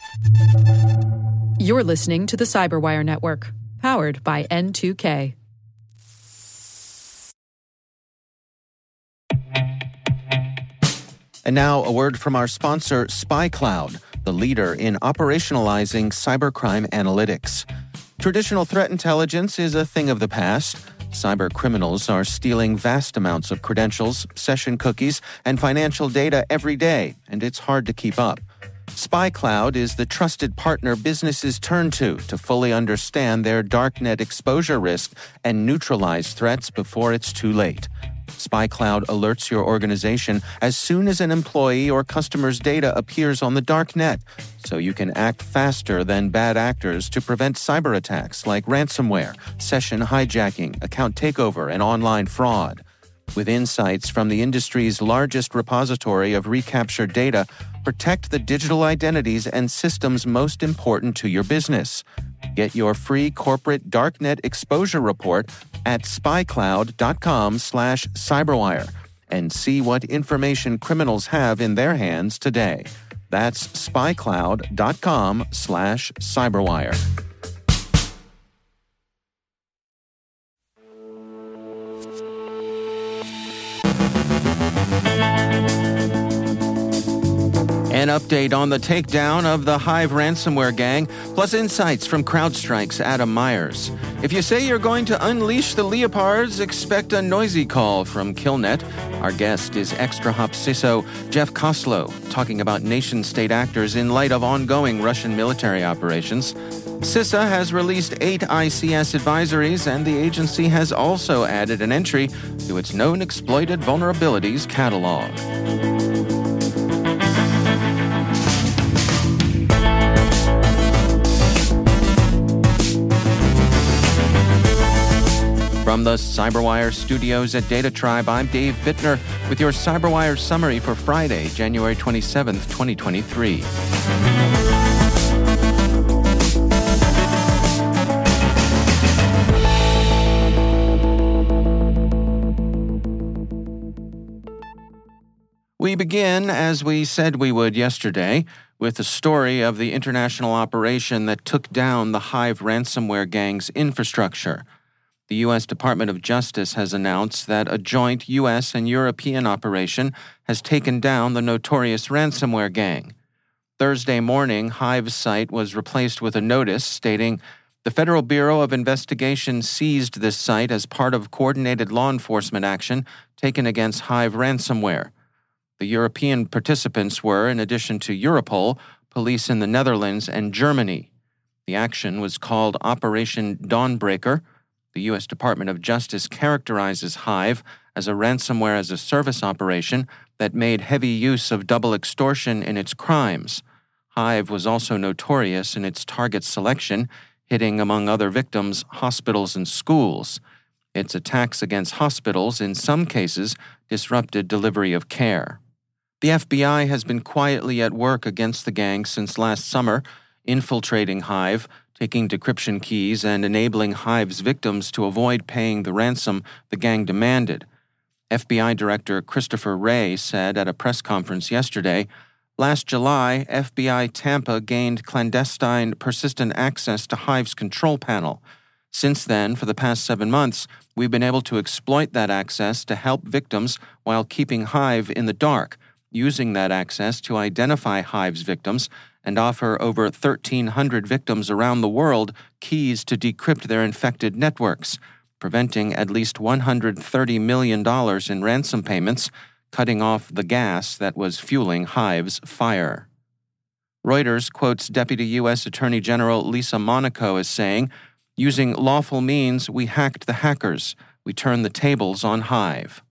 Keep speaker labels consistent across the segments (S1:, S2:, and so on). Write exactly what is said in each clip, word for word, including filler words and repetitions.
S1: You're listening to the Cyberwire Network, powered by N two K.
S2: And now, a word from our sponsor, SpyCloud, the leader in operationalizing cybercrime analytics. Traditional threat intelligence is a thing of the past. Cyber criminals are stealing vast amounts of credentials, session cookies, and financial data every day, and it's hard to keep up. SpyCloud is the trusted partner businesses turn to to fully understand their darknet exposure risk and neutralize threats before it's too late. SpyCloud alerts your organization as soon as an employee or customer's data appears on the darknet, so you can act faster than bad actors to prevent cyber attacks like ransomware, session hijacking, account takeover, and online fraud. With insights from the industry's largest repository of recaptured data, protect the digital identities and systems most important to your business. Get your free corporate darknet exposure report at spycloud.com slash cyberwire and see what information criminals have in their hands today. That's spycloud.com slash cyberwire. An update on the takedown of the Hive ransomware gang, plus insights from CrowdStrike's Adam Myers. If you say you're going to unleash the leopards, expect a noisy call from Killnet. Our guest is ExtraHop C I S O Jeff Koslow, talking about nation-state actors in light of ongoing Russian military operations. CISA has released eight I C S advisories, and the agency has also added an entry to its known exploited vulnerabilities catalog. From the Cyberwire studios at Data Tribe, I'm Dave Bittner with your Cyberwire summary for Friday, January twenty-seventh, twenty twenty-three. We begin, as we said we would yesterday, with the story of the international operation that took down the Hive ransomware gang's infrastructure. The U S Department of Justice has announced that a joint U S and European operation has taken down the notorious ransomware gang. Thursday morning, Hive's site was replaced with a notice stating, "The Federal Bureau of Investigation seized this site as part of coordinated law enforcement action taken against Hive ransomware." The European participants were, in addition to Europol, police in the Netherlands and Germany. The action was called Operation Dawnbreaker. The U S Department of Justice characterizes Hive as a ransomware-as-a-service operation that made heavy use of double extortion in its crimes. Hive was also notorious in its target selection, hitting, among other victims, hospitals and schools. Its attacks against hospitals, in some cases, disrupted delivery of care. The F B I has been quietly at work against the gang since last summer, infiltrating Hive, taking decryption keys, and enabling Hive's victims to avoid paying the ransom the gang demanded. F B I Director Christopher Wray said at a press conference yesterday, "Last July, F B I Tampa gained clandestine, persistent access to Hive's control panel. Since then, for the past seven months, we've been able to exploit that access to help victims while keeping Hive in the dark, using that access to identify Hive's victims and offer over thirteen hundred victims around the world keys to decrypt their infected networks, preventing at least one hundred thirty million dollars in ransom payments, cutting off the gas that was fueling Hive's fire." Reuters quotes Deputy U S Attorney General Lisa Monaco as saying, "Using lawful means, we hacked the hackers. We turned the tables on Hive."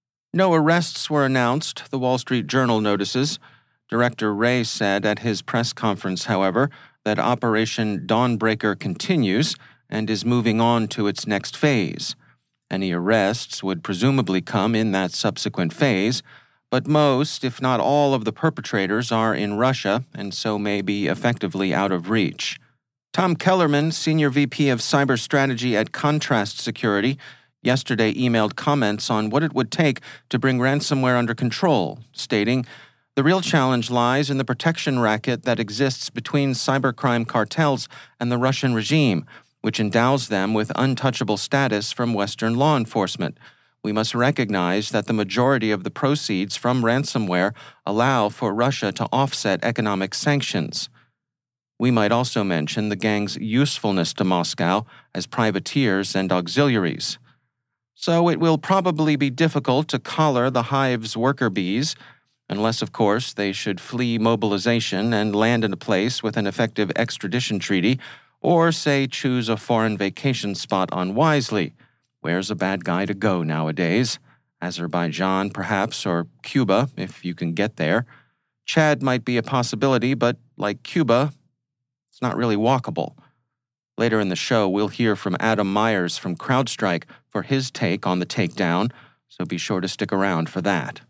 S2: No arrests were announced, the Wall Street Journal notices. Director Wray said at his press conference, however, that Operation Dawnbreaker continues and is moving on to its next phase. Any arrests would presumably come in that subsequent phase, but most, if not all, of the perpetrators are in Russia and so may be effectively out of reach. Tom Kellerman, Senior V P of Cyber Strategy at Contrast Security, yesterday emailed comments on what it would take to bring ransomware under control, stating, The real challenge lies in the protection racket that exists between cybercrime cartels and the Russian regime, which endows them with untouchable status from Western law enforcement. We must recognize that the majority of the proceeds from ransomware allow for Russia to offset economic sanctions. We might also mention the gang's usefulness to Moscow as privateers and auxiliaries. So it will probably be difficult to collar the hive's worker bees, unless, of course, they should flee mobilization and land in a place with an effective extradition treaty, or, say, choose a foreign vacation spot unwisely. Where's a bad guy to go nowadays? Azerbaijan, perhaps, or Cuba, if you can get there. Chad might be a possibility, but like Cuba, it's not really walkable. Later in the show, we'll hear from Adam Myers from CrowdStrike for his take on the takedown, so be sure to stick around for that.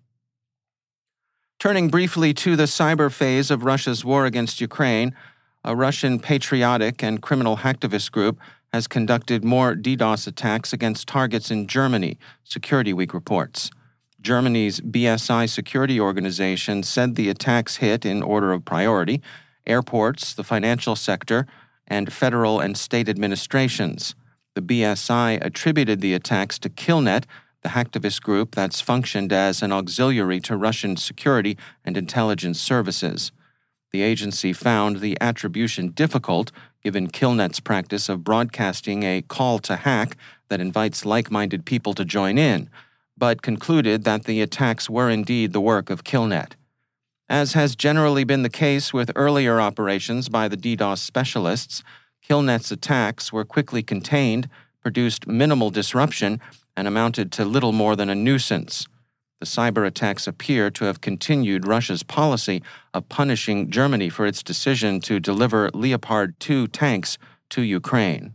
S2: Turning briefly to the cyber phase of Russia's war against Ukraine, a Russian patriotic and criminal hacktivist group has conducted more DDoS attacks against targets in Germany, Security Week reports. Germany's B S I security organization said the attacks hit in order of priority airports, the financial sector, and federal and state administrations. The B S I attributed the attacks to Killnet, the hacktivist group that's functioned as an auxiliary to Russian security and intelligence services. The agency found the attribution difficult, given Killnet's practice of broadcasting a call to hack that invites like-minded people to join in, but concluded that the attacks were indeed the work of Killnet. As has generally been the case with earlier operations by the DDoS specialists, Killnet's attacks were quickly contained, produced minimal disruption, and amounted to little more than a nuisance. The cyber attacks appear to have continued Russia's policy of punishing Germany for its decision to deliver Leopard two tanks to Ukraine.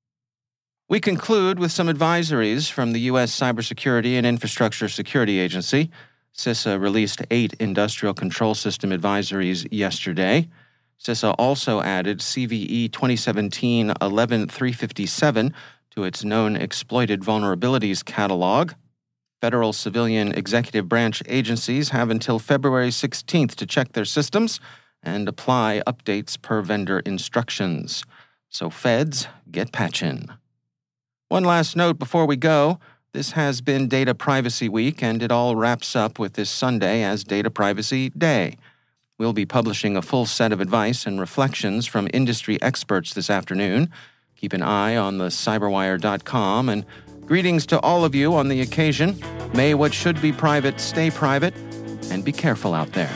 S2: We conclude with some advisories from the U S Cybersecurity and Infrastructure Security Agency. CISA released eight industrial control system advisories yesterday. CISA also added C V E twenty seventeen eleven three fifty-seven to its known exploited vulnerabilities catalog. Federal civilian executive branch agencies have until February sixteenth to check their systems and apply updates per vendor instructions. So feds, get patchin'. One last note before we go. This has been Data Privacy Week, and it all wraps up with this Sunday as Data Privacy Day. We'll be publishing a full set of advice and reflections from industry experts this afternoon. Keep an eye on the cyberwire dot com, and greetings to all of you on the occasion. May what should be private stay private, and be careful out there.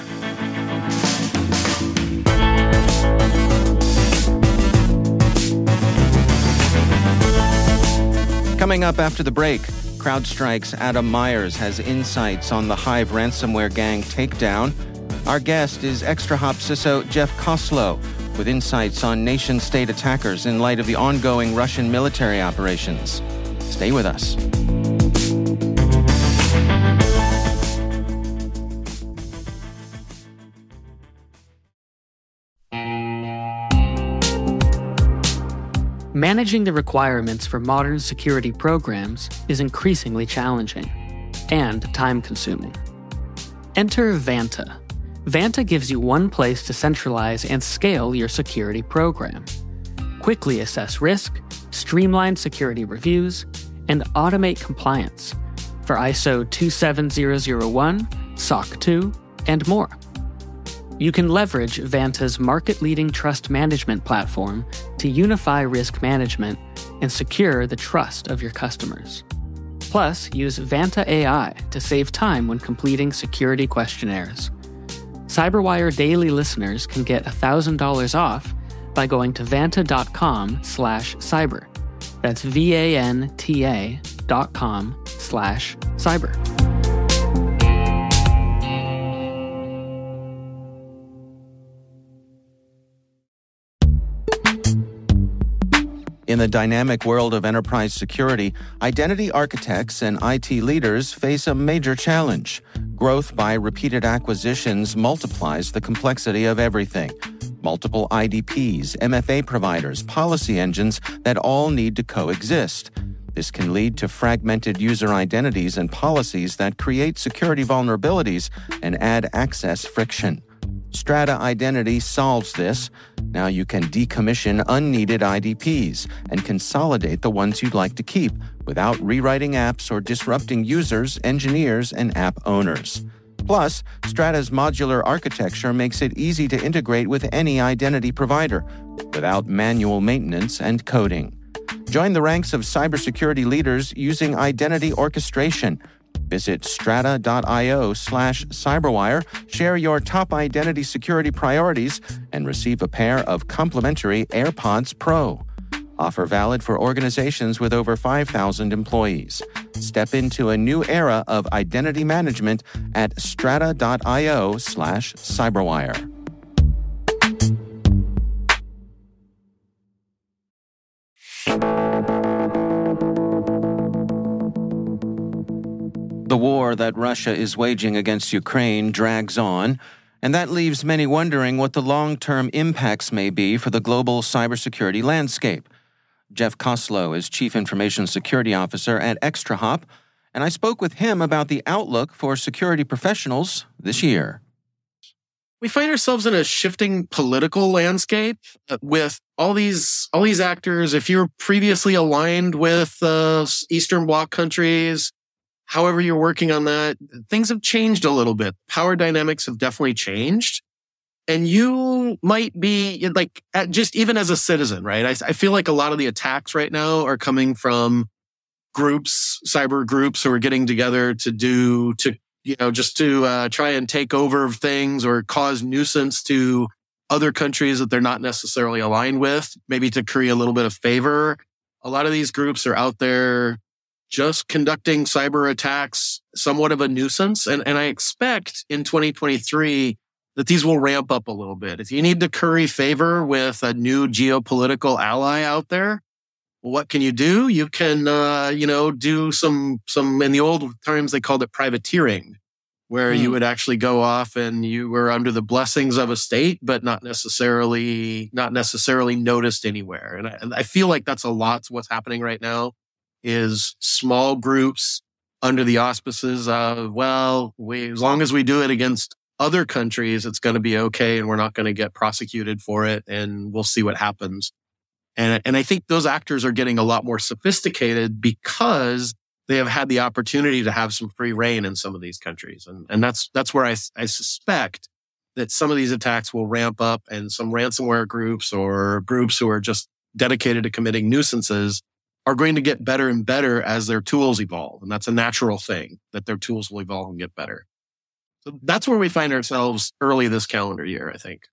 S2: Coming up after the break, CrowdStrike's Adam Myers has insights on the Hive ransomware gang takedown. Our guest is ExtraHop C I S O Jeff Koslow with insights on nation-state attackers in light of the ongoing Russian military operations. Stay with us.
S3: Managing the requirements for modern security programs is increasingly challenging and time-consuming. Enter Vanta. Vanta gives you one place to centralize and scale your security program. Quickly assess risk, streamline security reviews, and automate compliance for I S O two seven zero zero one, S O C two, and more. You can leverage Vanta's market-leading trust management platform to unify risk management and secure the trust of your customers. Plus, use Vanta A I to save time when completing security questionnaires. CyberWire Daily listeners can get one thousand dollars off by going to vanta.com slash cyber. That's V-A-N-T-A dot com slash cyber.
S2: In the dynamic world of enterprise security, identity architects and I T leaders face a major challenge. Growth by repeated acquisitions multiplies the complexity of everything. Multiple I D Ps, M F A providers, policy engines that all need to coexist. This can lead to fragmented user identities and policies that create security vulnerabilities and add access friction. Strata Identity solves this. Now you can decommission unneeded I D Ps and consolidate the ones you'd like to keep without rewriting apps or disrupting users, engineers, and app owners. Plus, Strata's modular architecture makes it easy to integrate with any identity provider without manual maintenance and coding. Join the ranks of cybersecurity leaders using identity orchestration. Visit strata.io slash cyberwire, share your top identity security priorities, and receive a pair of complimentary AirPods Pro. Offer valid for organizations with over five thousand employees. Step into a new era of identity management at strata.io slash cyberwire. The war that Russia is waging against Ukraine drags on, and that leaves many wondering what the long-term impacts may be for the global cybersecurity landscape. Jeff Koslow is Chief Information Security Officer at ExtraHop, and I spoke with him about the outlook for security professionals this year.
S4: We find ourselves in a shifting political landscape with all these all these actors. If you're previously aligned with uh, Eastern Bloc countries, however you're working on that, things have changed a little bit. Power dynamics have definitely changed. And you might be like, at just even as a citizen, right? I, I feel like a lot of the attacks right now are coming from groups, cyber groups who are getting together to do, to, you know, just to uh, try and take over things or cause nuisance to other countries that they're not necessarily aligned with, maybe to create a little bit of favor. A lot of these groups are out there just conducting cyber attacks, somewhat of a nuisance. And, and I expect in twenty twenty-three that these will ramp up a little bit. If you need to curry favor with a new geopolitical ally out there, what can you do? You can, uh, you know, do some, some, in the old times, they called it privateering, where mm. you would actually go off and you were under the blessings of a state, but not necessarily, not necessarily noticed anywhere. And I, and I feel like that's a lot what's happening right now. Is small groups under the auspices of, well, we, as long as we do it against other countries, it's going to be okay and we're not going to get prosecuted for it and we'll see what happens. And, and I think those actors are getting a lot more sophisticated because they have had the opportunity to have some free reign in some of these countries. And, and that's, that's where I, I suspect that some of these attacks will ramp up and some ransomware groups or groups who are just dedicated to committing nuisances are going to get better and better as their tools evolve. And that's a natural thing, that their tools will evolve and get better. So that's where we find ourselves early this calendar year, I think.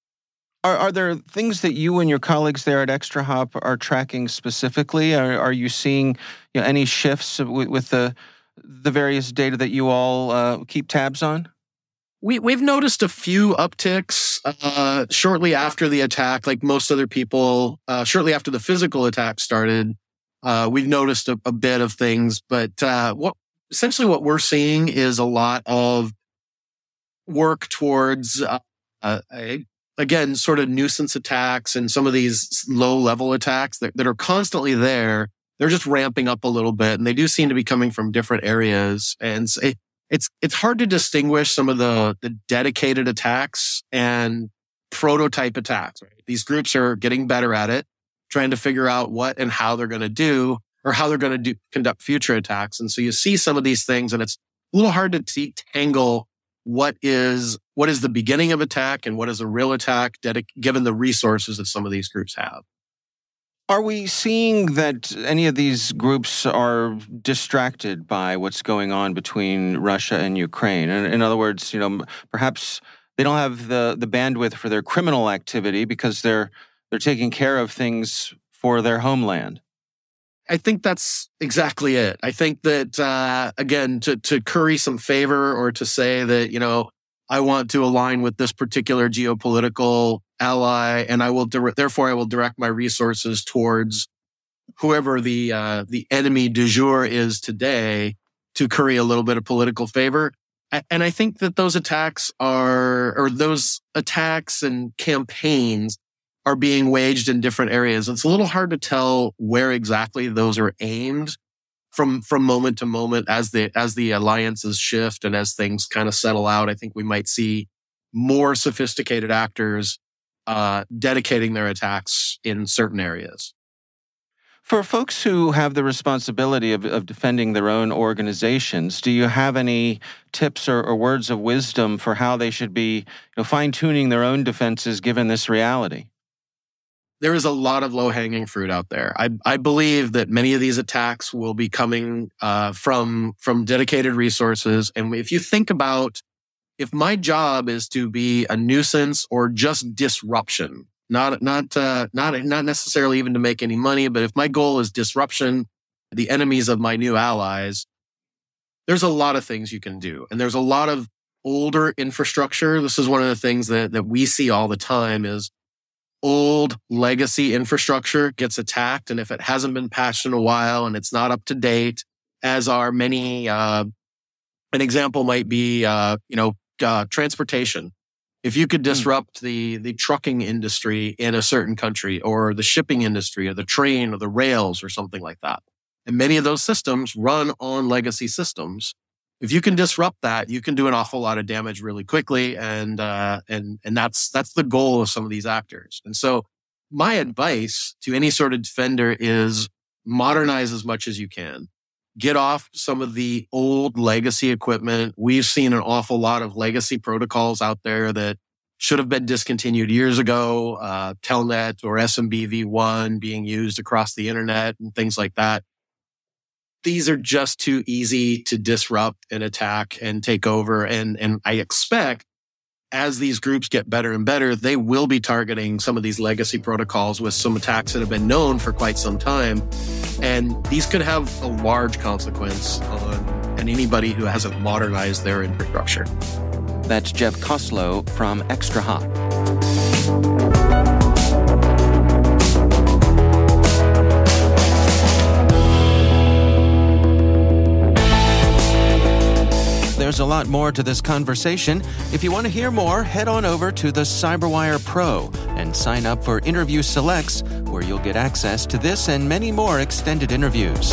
S2: Are, are there things that you and your colleagues there at ExtraHop are tracking specifically? Are, are you seeing you know, any shifts with, with the the various data that you all uh, keep tabs on?
S4: We, we've noticed a few upticks uh, shortly after the attack, like most other people, uh, shortly after the physical attack started. Uh, we've noticed a, a bit of things, but uh, what essentially what we're seeing is a lot of work towards, uh, uh, a, again, sort of nuisance attacks and some of these low-level attacks that, that are constantly there. They're just ramping up a little bit, and they do seem to be coming from different areas. And it, it's it's hard to distinguish some of the the dedicated attacks and prototype attacks. Right? These groups are getting better at it, trying to figure out what and how they're going to do or how they're going to do, conduct future attacks. And so you see some of these things and it's a little hard to t- tangle what is, what is the beginning of attack and what is a real attack dedic- given the resources that some of these groups have.
S2: Are we seeing that any of these groups are distracted by what's going on between Russia and Ukraine? In, in other words, you know, perhaps they don't have the, the bandwidth for their criminal activity because they're They're taking care of things for their homeland.
S4: I think that's exactly it. I think that, uh, again, to, to curry some favor or to say that, you know, I want to align with this particular geopolitical ally and I will, dire- therefore I will direct my resources towards whoever the, uh, the enemy du jour is today to curry a little bit of political favor. And I think that those attacks are, or those attacks and campaigns are being waged in different areas. It's a little hard to tell where exactly those are aimed from from moment to moment as the as the alliances shift and as things kind of settle out. I think we might see more sophisticated actors uh, dedicating their attacks in certain areas.
S2: For folks who have the responsibility of, of defending their own organizations, do you have any tips or, or words of wisdom for how they should be, you know, fine-tuning their own defenses given this reality?
S4: There is a lot of low-hanging fruit out there. I, I believe that many of these attacks will be coming uh, from from dedicated resources. And if you think about, if my job is to be a nuisance or just disruption, Not, not, uh, not, not necessarily even to make any money, but if my goal is disruption, the enemies of my new allies, there's a lot of things you can do. And there's a lot of older infrastructure. This is one of the things that, that we see all the time is old legacy infrastructure gets attacked. And if it hasn't been patched in a while and it's not up to date, as are many, uh, an example might be, uh, you know, uh, transportation. If you could disrupt the, the trucking industry in a certain country or the shipping industry or the train or the rails or something like that, and many of those systems run on legacy systems, if you can disrupt that, you can do an awful lot of damage really quickly. And, uh, and, and that's, that's the goal of some of these actors. And so my advice to any sort of defender is modernize as much as you can. Get off some of the old legacy equipment. We've seen an awful lot of legacy protocols out there that should have been discontinued years ago. Uh, Telnet or S M B V one being used across the internet and things like that. These are just too easy to disrupt and attack and take over. And, and I expect as these groups get better and better, they will be targeting some of these legacy protocols with some attacks that have been known for quite some time. And these could have a large consequence on and anybody who hasn't modernized their infrastructure.
S2: That's Jeff Koslow from ExtraHop. There's a lot more to this conversation. If you want to hear more, head on over to the CyberWire Pro and sign up for Interview Selects, where you'll get access to this and many more extended interviews.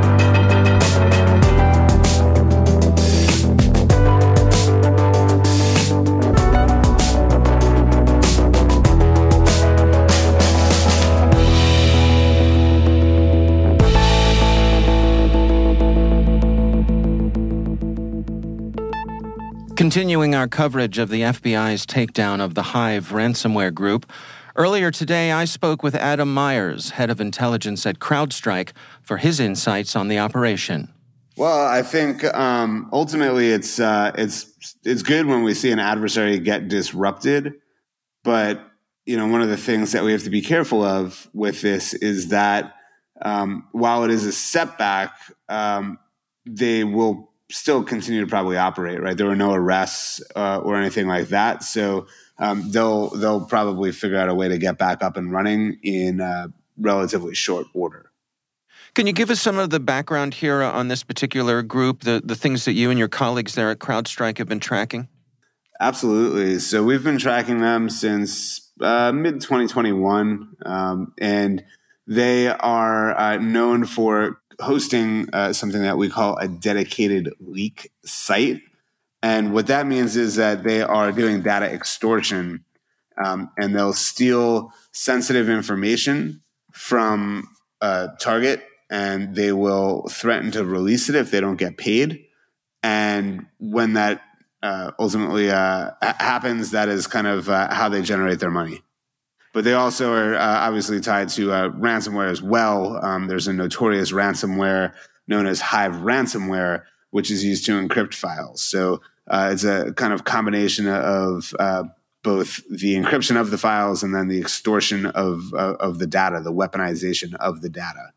S2: Continuing our coverage of the F B I's takedown of the Hive ransomware group, earlier today I spoke with Adam Myers, head of intelligence at CrowdStrike, for his insights on the operation.
S5: Well, I think um, ultimately it's uh, it's it's good when we see an adversary get disrupted, but you know one of the things that we have to be careful of with this is that um, while it is a setback, um, they will still continue to probably operate, right? There were no arrests uh, or anything like that. So um, they'll they'll probably figure out a way to get back up and running in uh, relatively short order.
S2: Can you give us some of the background here on this particular group, the, the things that you and your colleagues there at CrowdStrike have been tracking?
S5: Absolutely. So we've been tracking them since uh, mid twenty twenty-one, um, and they are uh, known for hosting uh, something that we call a dedicated leak site. And what that means is that they are doing data extortion, um, and they'll steal sensitive information from a target, and they will threaten to release it if they don't get paid. And when that uh, ultimately uh, happens, that is kind of uh, how they generate their money. But they also are uh, obviously tied to uh, ransomware as well. Um, there's a notorious ransomware known as Hive ransomware, which is used to encrypt files. So uh, it's a kind of combination of uh, both the encryption of the files and then the extortion of uh, of the data, the weaponization of the data.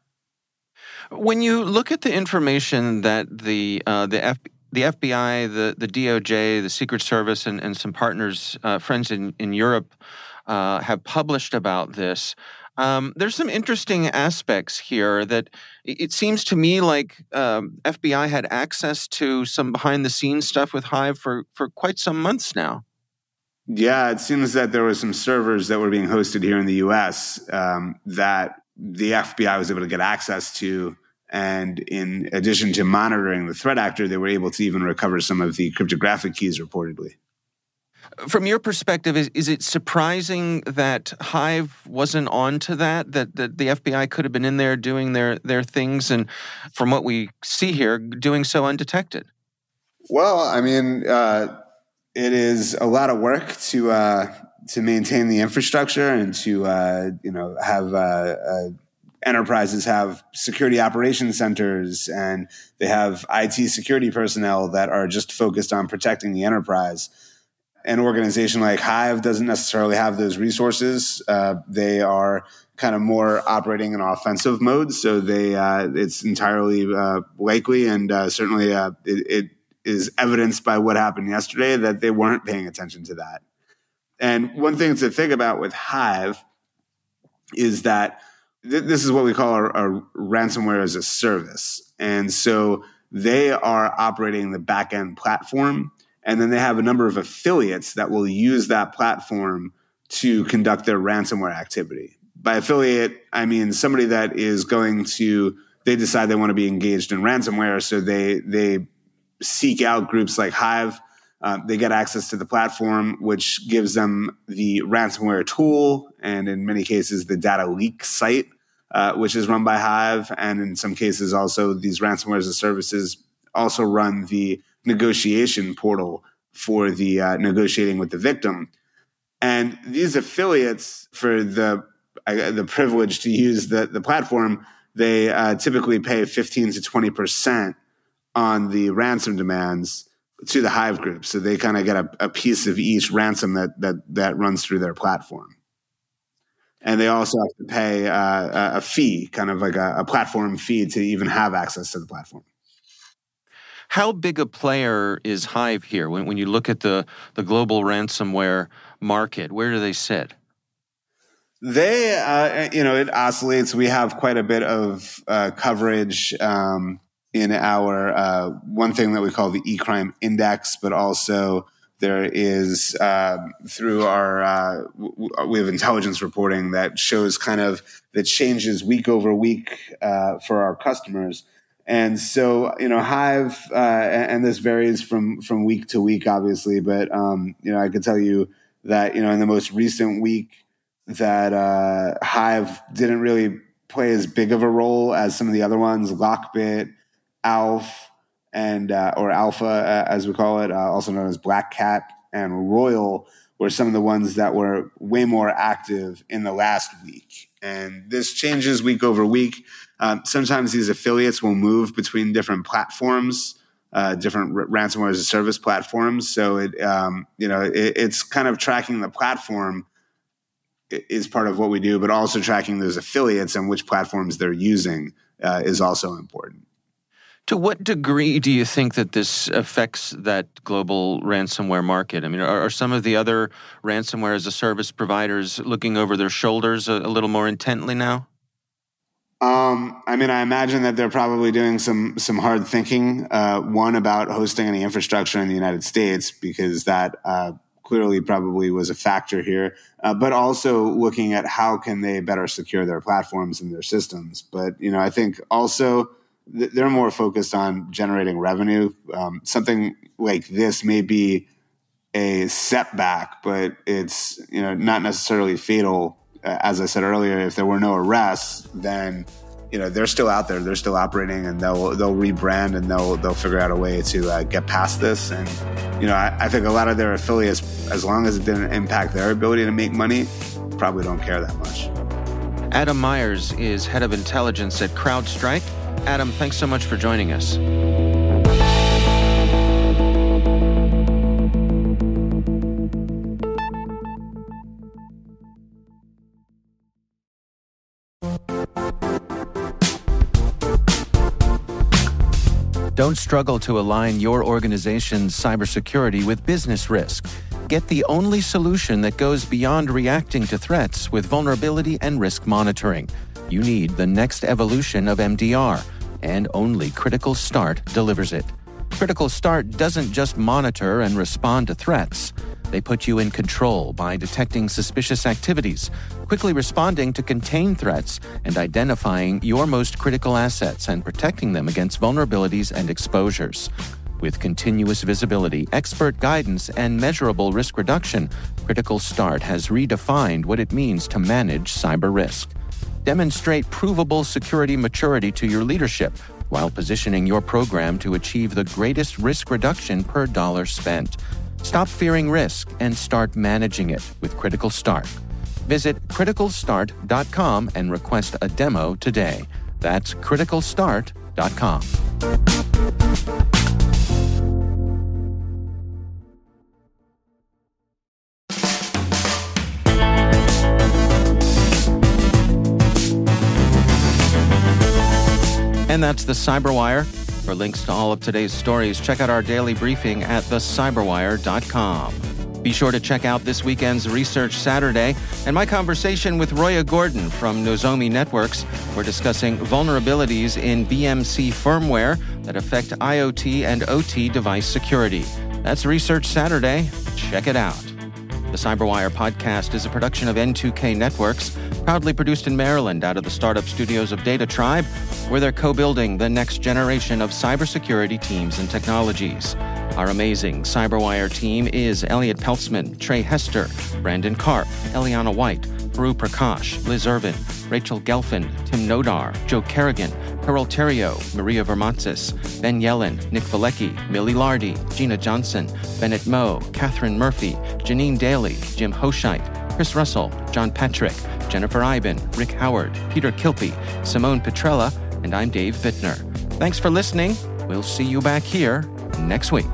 S2: When you look at the information that the uh, the F- the F B I, the the D O J, the Secret Service, and, and some partners, uh, friends in in Europe, Uh, have published about this, um, there's some interesting aspects here that it seems to me like um, F B I had access to some behind-the-scenes stuff with Hive for, for quite some months now.
S5: Yeah, it seems that there were some servers that were being hosted here in the U S um, that the F B I was able to get access to. And in addition to monitoring the threat actor, they were able to even recover some of the cryptographic keys reportedly.
S2: From your perspective, is, is it surprising that Hive wasn't on to that, that, that the F B I could have been in there doing their, their things and, from what we see here, doing so undetected?
S5: Well, I mean, uh, it is a lot of work to uh, to maintain the infrastructure and to uh, you know have uh, uh, enterprises have security operations centers, and they have I T security personnel that are just focused on protecting the enterprise. An organization like Hive doesn't necessarily have those resources. Uh, they are kind of more operating in offensive mode, so they uh, it's entirely uh, likely and uh, certainly uh, it, it is evidenced by what happened yesterday that they weren't paying attention to that. And one thing to think about with Hive is that th- this is what we call a, a ransomware as a service. And so they are operating the back-end platform, and then they have a number of affiliates that will use that platform to conduct their ransomware activity. By affiliate, I mean somebody that is going to, they decide they want to be engaged in ransomware, so they they seek out groups like Hive. Uh, they get access to the platform, which gives them the ransomware tool, and in many cases, the data leak site, uh, which is run by Hive. And in some cases, also, these ransomware as a services also run the negotiation portal for the uh, negotiating with the victim. And these affiliates, for the uh, the privilege to use the, the platform, they uh, typically pay fifteen to twenty percent on the ransom demands to the Hive group. So they kind of get a, a piece of each ransom that, that, that runs through their platform. And they also have to pay uh, a fee, kind of like a, a platform fee to even have access to the platform.
S2: How big a player is Hive here? When, when you look at the, the global ransomware market, where do they sit?
S5: They, uh, you know, it oscillates. We have quite a bit of uh, coverage um, in our uh, one thing that we call the e-crime index, but also there is uh, through our uh, w- we have intelligence reporting that shows kind of the changes week over week uh, for our customers. And so, you know, Hive, uh, and this varies from from week to week, obviously, but um, you know, I could tell you that, you know, in the most recent week, that uh, Hive didn't really play as big of a role as some of the other ones. Lockbit, Alf, and uh, or Alpha, uh, as we call it, uh, also known as Black Cat, and Royal were some of the ones that were way more active in the last week. And this changes week over week. Um, sometimes these affiliates will move between different platforms, uh, different r- ransomware as a service platforms. So it, um, you know, it, it's kind of tracking the platform is part of what we do, but also tracking those affiliates and which platforms they're using uh, is also important.
S2: To what degree do you think that this affects that global ransomware market? I mean, are, are some of the other ransomware as a service providers looking over their shoulders a, a little more intently now?
S5: Um, I mean, I imagine that they're probably doing some some hard thinking. Uh, one, about hosting any infrastructure in the United States, because that uh, clearly probably was a factor here. Uh, but also looking at how can they better secure their platforms and their systems. But you know, I think also th- they're more focused on generating revenue. Um, something like this may be a setback, but it's you know not necessarily fatal. As I said earlier, if there were no arrests, then you know they're still out there, they're still operating, and they'll they'll rebrand and they'll they'll figure out a way to uh, get past this. And you know, I, I think a lot of their affiliates, as long as it didn't impact their ability to make money, probably don't care that much.
S2: Adam Myers is head of intelligence at CrowdStrike. Adam, thanks so much for joining us. Don't struggle to align your organization's cybersecurity with business risk. Get the only solution that goes beyond reacting to threats with vulnerability and risk monitoring. You need the next evolution of M D R, and only Critical Start delivers it. Critical Start doesn't just monitor and respond to threats. They put you in control by detecting suspicious activities, quickly responding to contain threats, and identifying your most critical assets and protecting them against vulnerabilities and exposures. With continuous visibility, expert guidance, and measurable risk reduction, Critical Start has redefined what it means to manage cyber risk. Demonstrate provable security maturity to your leadership while positioning your program to achieve the greatest risk reduction per dollar spent. Stop fearing risk and start managing it with Critical Start. Visit critical start dot com and request a demo today. That's critical start dot com. And that's the Cyberwire. For links to all of today's stories, check out our daily briefing at the cyberwire dot com. Be sure to check out this weekend's Research Saturday and my conversation with Roya Gordon from Nozomi Networks. We're discussing vulnerabilities in B M C firmware that affect IoT and O T device security. That's Research Saturday. Check it out. The Cyberwire podcast is a production of N two K Networks, proudly produced in Maryland out of the startup studios of Data Tribe, where they're co-building the next generation of cybersecurity teams and technologies. Our amazing Cyberwire team is Elliot Peltzman, Trey Hester, Brandon Karp, Eliana White, Baru Prakash, Liz Irvin, Rachel Gelfin, Tim Nodar, Joe Kerrigan, Carol Terrio, Maria Vermontzis, Ben Yellen, Nick Valecki, Millie Lardy, Gina Johnson, Bennett Moe, Catherine Murphy, Janine Daly, Jim Hoshite, Chris Russell, John Patrick, Jennifer Iben, Rick Howard, Peter Kilpie, Simone Petrella, and I'm Dave Bittner. Thanks for listening. We'll see you back here next week.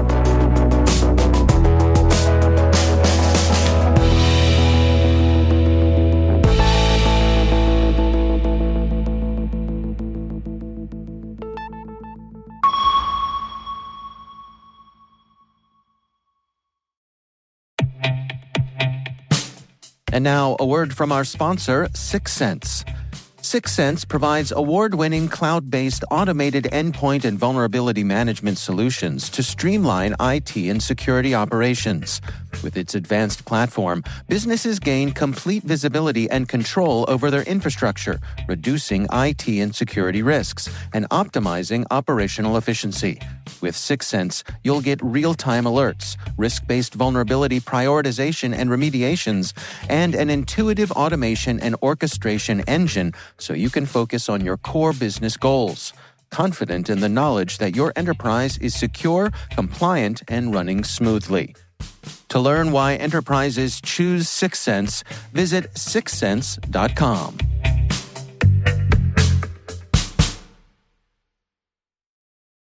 S2: And now, a word from our sponsor, Syxsense. Syxsense provides award-winning cloud-based automated endpoint and vulnerability management solutions to streamline I T and security operations. With its advanced platform, businesses gain complete visibility and control over their infrastructure, reducing I T and security risks and optimizing operational efficiency. With Syxsense, you'll get real-time alerts, risk-based vulnerability prioritization and remediations, and an intuitive automation and orchestration engine so you can focus on your core business goals, confident in the knowledge that your enterprise is secure, compliant, and running smoothly. To learn why enterprises choose Syxsense, visit syxsense dot com.